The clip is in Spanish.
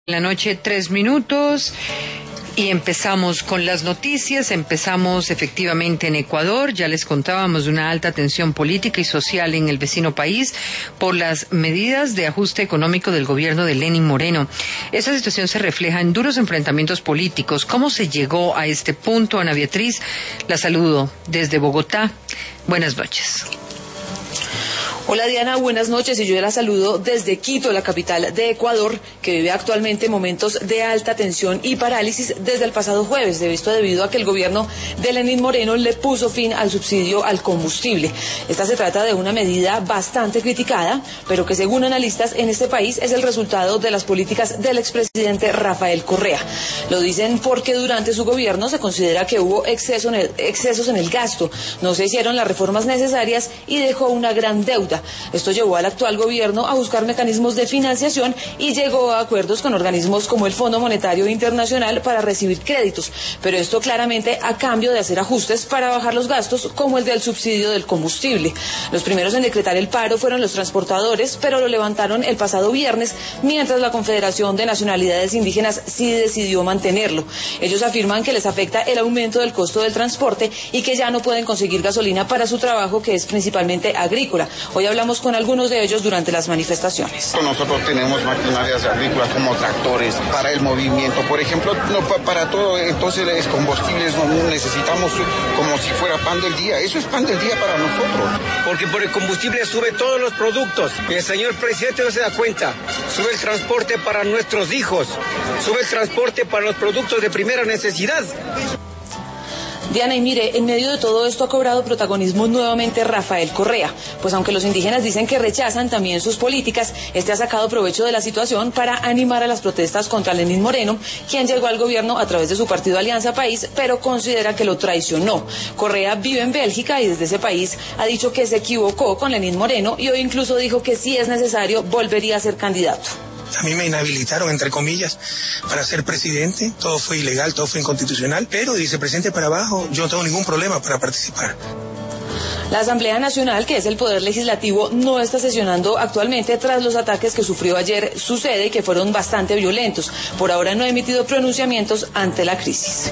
La noche, 3 minutos. Y empezamos con las noticias. Empezamos efectivamente en Ecuador. Ya les contábamos de una alta tensión política y social en el vecino país por las medidas de ajuste económico del gobierno de Lenín Moreno. Esa situación se refleja en duros enfrentamientos políticos. ¿Cómo se llegó a este punto? Ana Beatriz, la saludo desde Bogotá. Buenas noches. Hola Diana, buenas noches, y yo la saludo desde Quito, la capital de Ecuador, que vive actualmente momentos de alta tensión y parálisis desde el pasado jueves, debido a que el gobierno de Lenín Moreno le puso fin al subsidio al combustible. Esta se trata de una medida bastante criticada, pero que según analistas en este país es el resultado de las políticas del expresidente Rafael Correa. Lo dicen porque durante su gobierno se considera que hubo excesos en el gasto, no se hicieron las reformas necesarias y dejó una gran deuda. Esto llevó al actual gobierno a buscar mecanismos de financiación y llegó a acuerdos con organismos como el Fondo Monetario Internacional para recibir créditos, pero esto claramente a cambio de hacer ajustes para bajar los gastos, como el del subsidio del combustible. Los primeros en decretar el paro fueron los transportadores, pero lo levantaron el pasado viernes, mientras la Confederación de Nacionalidades Indígenas sí decidió mantenerlo. Ellos afirman que les afecta el aumento del costo del transporte y que ya no pueden conseguir gasolina para su trabajo, que es principalmente agrícola. Hoy hablamos con algunos de ellos durante las manifestaciones. Nosotros tenemos maquinarias agrícolas como tractores para el movimiento, por ejemplo, no, para todo, entonces combustibles no necesitamos como si fuera pan del día. Eso es pan del día para nosotros. Porque por el combustible sube todos los productos. El señor presidente no se da cuenta. Sube el transporte para nuestros hijos. Sube el transporte para los productos de primera necesidad. Diana, y mire, en medio de todo esto ha cobrado protagonismo nuevamente Rafael Correa, pues aunque los indígenas dicen que rechazan también sus políticas, este ha sacado provecho de la situación para animar a las protestas contra Lenín Moreno, quien llegó al gobierno a través de su partido Alianza País, pero considera que lo traicionó. Correa vive en Bélgica y desde ese país ha dicho que se equivocó con Lenín Moreno y hoy incluso dijo que si es necesario volvería a ser candidato. A mí me inhabilitaron, entre comillas, para ser presidente. Todo fue ilegal, todo fue inconstitucional, pero de vicepresidente para abajo yo no tengo ningún problema para participar. La Asamblea Nacional, que es el poder legislativo, no está sesionando actualmente tras los ataques que sufrió ayer su sede y que fueron bastante violentos. Por ahora no ha emitido pronunciamientos ante la crisis.